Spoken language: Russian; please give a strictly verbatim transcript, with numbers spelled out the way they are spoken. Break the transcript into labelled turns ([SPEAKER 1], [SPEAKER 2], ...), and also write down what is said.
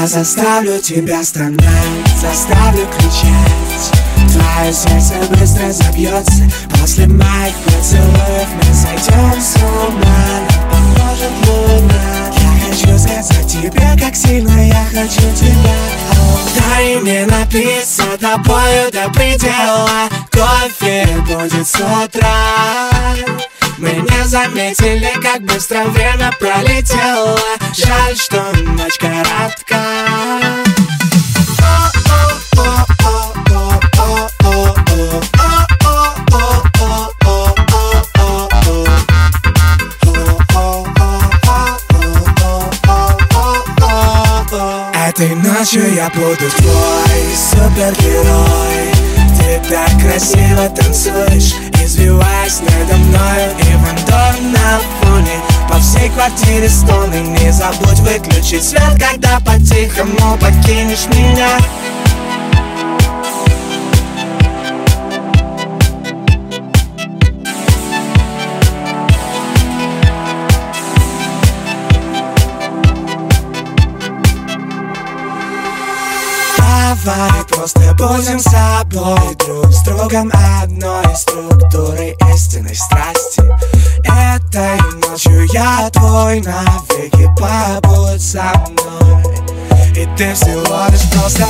[SPEAKER 1] Я заставлю тебя стонать, заставлю кричать. Твое сердце быстро забьется. После моих поцелуев мы сойдем с ума. Нам поможет луна. Я хочу сказать тебе, как сильно я хочу тебя. Дай мне напиться тобою до предела. Кофе будет с утра. Мы не заметили, как быстро время пролетело. Жаль, что ночь коротка. Этой ночью я буду твой супергерой. Ты так красиво танцуешь, извиваясь надо мною. И вандор на фоне, по всей квартире стоны. Не забудь выключить свет, когда по-тихому покинешь меня. Давай просто будем собой, друг с другом одной структурой истинной страсти. Этой ночью я твой, навеки побудь со мной. И ты всего лишь просто